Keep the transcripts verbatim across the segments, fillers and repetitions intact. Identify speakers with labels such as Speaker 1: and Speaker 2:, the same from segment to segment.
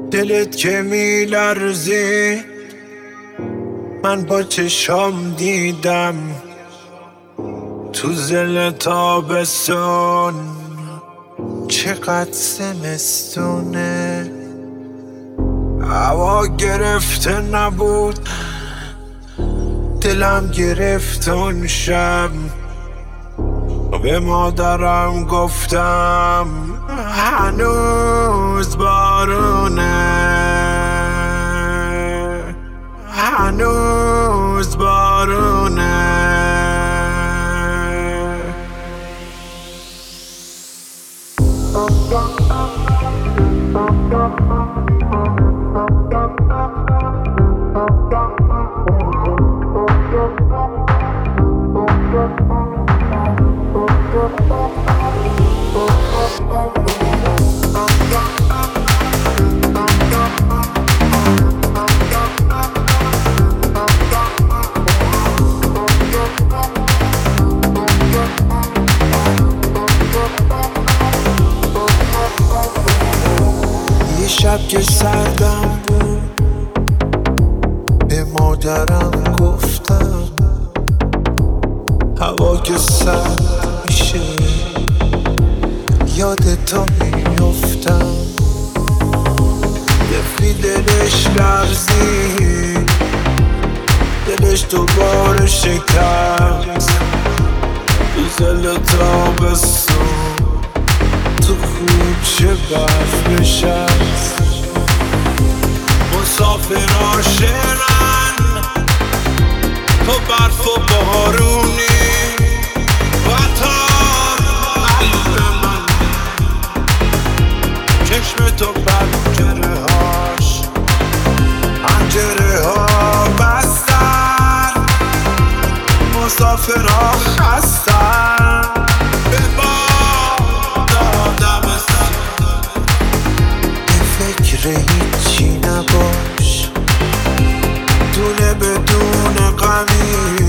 Speaker 1: دلت که میلرزی من با چشام دیدم تو زل تابستون چقدر زمستونه. هوا گرفته نبود دلم گرفت اون شب، به مادرم گفتم هنوز بارونه، هنوز بارونه. یه شب که سردم بود به مادرم گفتم هوا که سرد میشه یاد تو میفتم. دفی دلش لرزید دلش دوباره شکست تو زل تابستون تو کوچه برف نشست. مسافرها شعرن تو برف و بارونی قطار قلب من چشم تو پنجره هاش پنجره ها بستن. مسافرها خستن به باد آدمستان. به فکر هیچی نباش دونه بدون غمی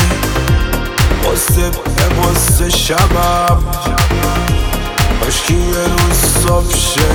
Speaker 1: قصه به قصه شبم کاش که یه روز صبح شه.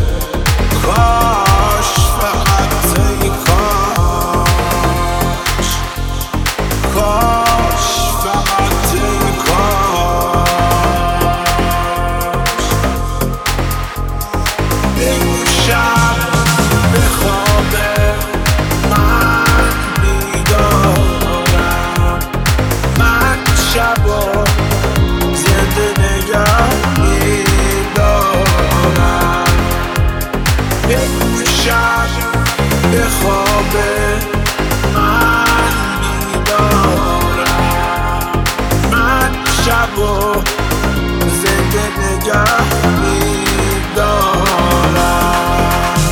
Speaker 1: کاش فقط ای کاش کاش فقط ای کاش بگو شب به خواب من بیدارم، من شبا زنده نگه میدارم. بگو شب به خواب من بیدارم، من شبا زنده نگه میدارم.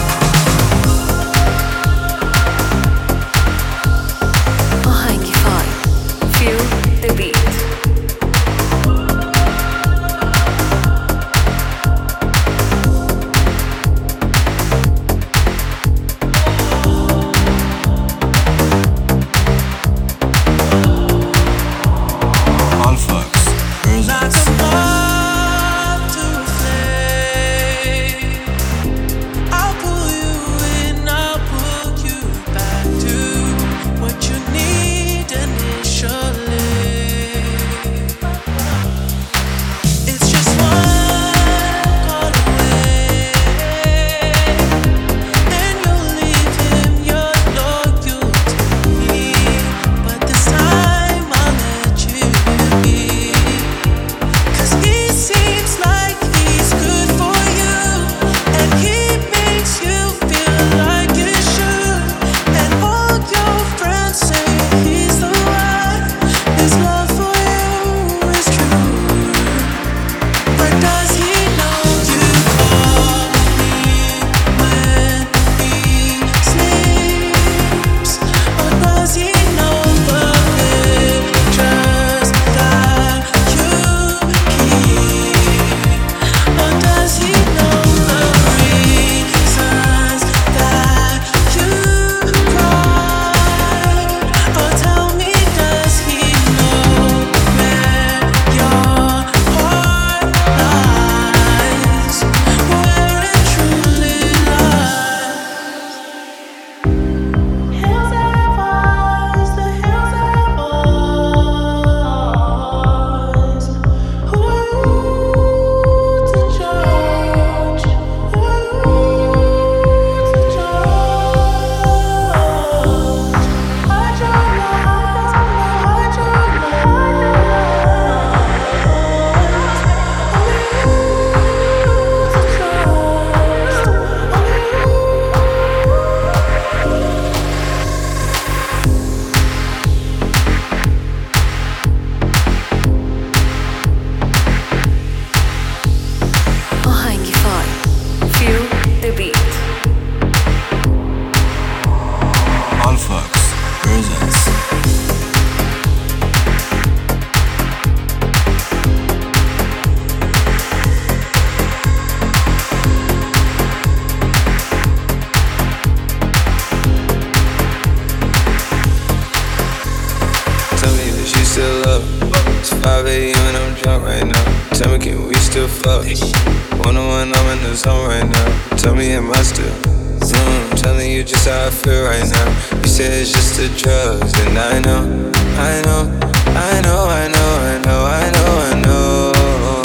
Speaker 1: drunk right now. Tell me, can we still fuck? One on one, I'm in the zone right now. Tell me, am I still? Mm, telling you just how I feel right now. You say it's just the drugs, and I know, I know, I know, I know, I know, I know, I know.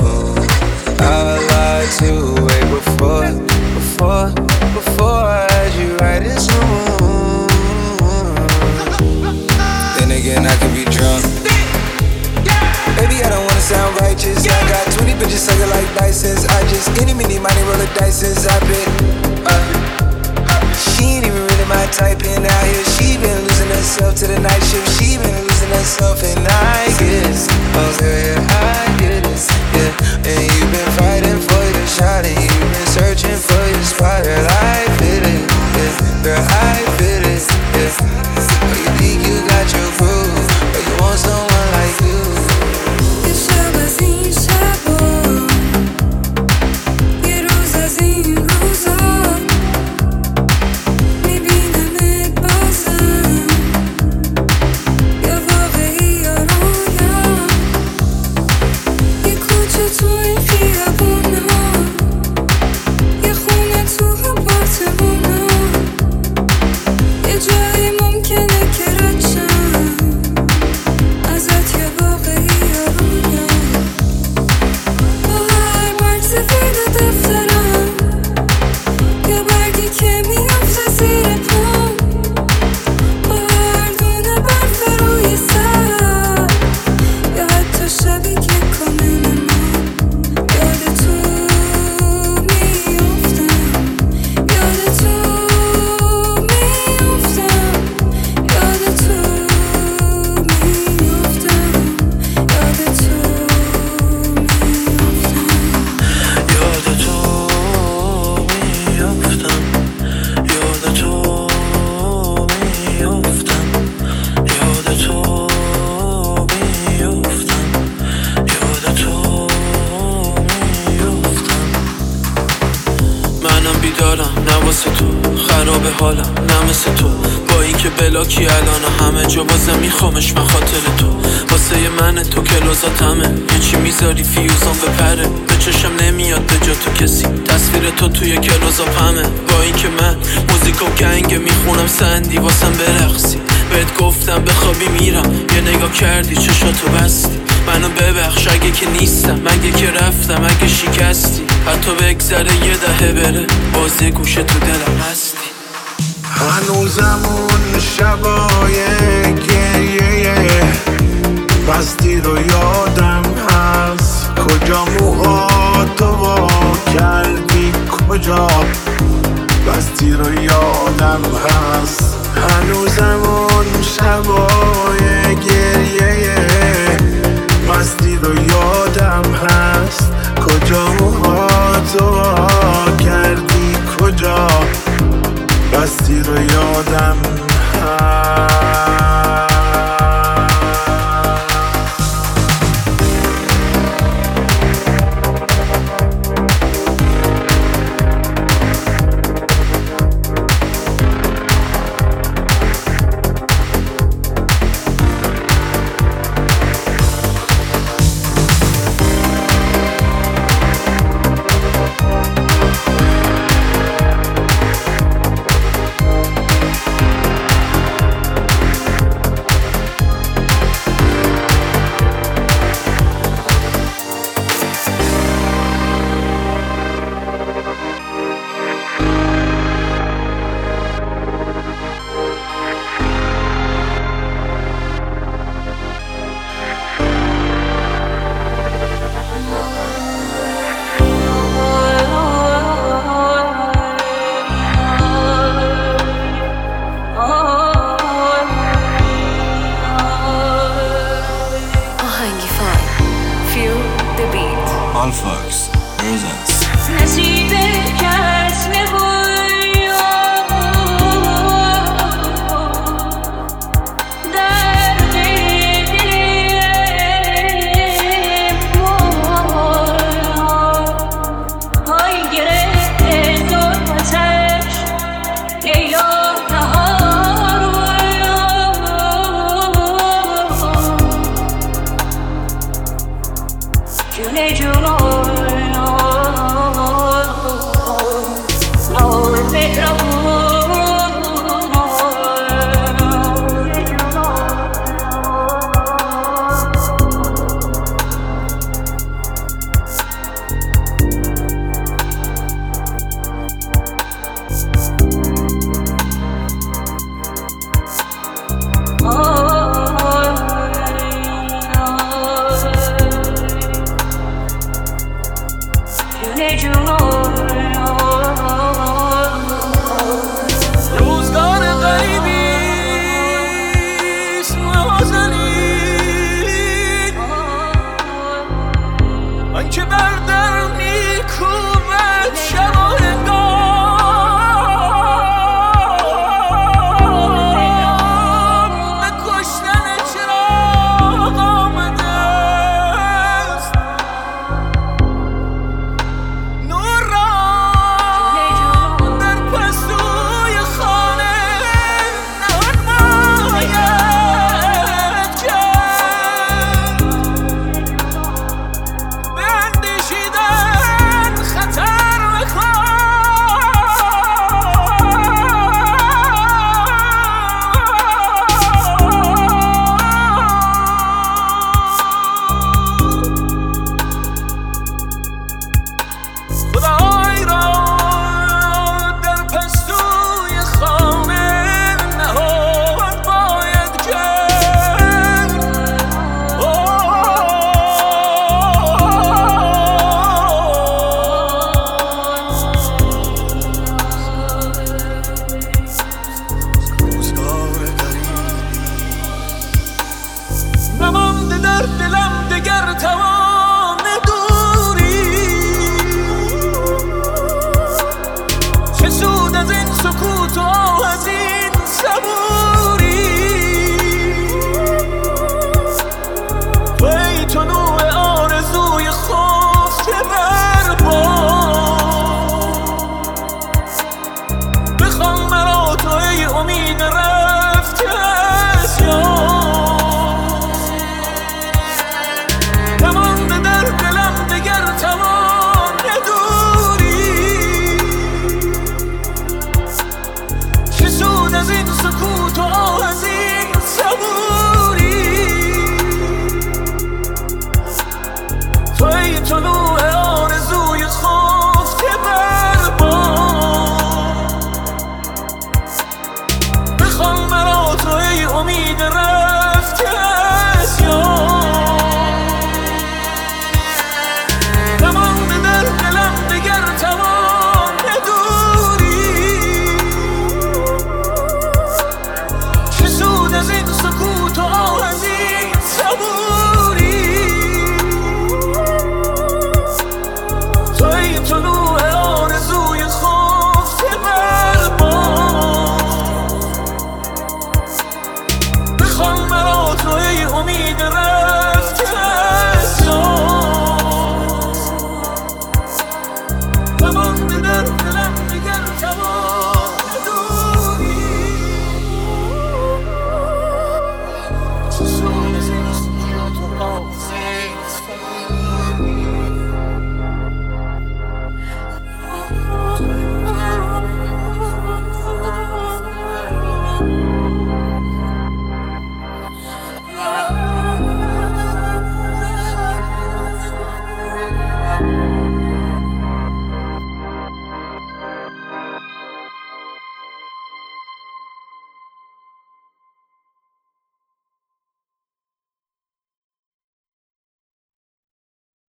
Speaker 1: I lied to you way before, before, before I had you right in room. Then again, I can be drunk. Baby, I don't wanna sound righteous. I got twenty bitches sucking like license. I just any, mini, money, roll the dice since I've been. Uh, she ain't even really my type, and out here she been losing herself to the night shift. She been losing herself, and I get it. Oh girl, yeah, I get it. Yeah, and you've been fighting for your shot, and you've been searching for your spot. Girl, I feel it. Yeah, girl, I feel it. Yeah, oh, you think you got your groove, but you want someone like you.
Speaker 2: خراب حالم نه مثل تو، با اینکه بلاکی الان همه جا بازم میخوامش من خاطر تو. واسه من تو کلوزاتمه، یه چی میذاری فیوزان بپره. به چشم نمیاد به جا تو کسی، تصویر تو توی کلوزاپمه. با اینکه من موزیک و گنگ میخونم سندی واسم برقصی. بهت گفتم بخوابی میرم، یه نگاه کردی چشاتو بستی. منو ببخش اگه که نیستم، اگه که رفتم، اگه شکستی. حتی بگذره یه دهه بره، باز یه گوشه تو دلم هستی.
Speaker 1: هنوزم اون شبای گریه بستی رو یادم هست. کجا موهاتو وا کردی، کجا بستی رو یادم هست. هنوزم اون شبای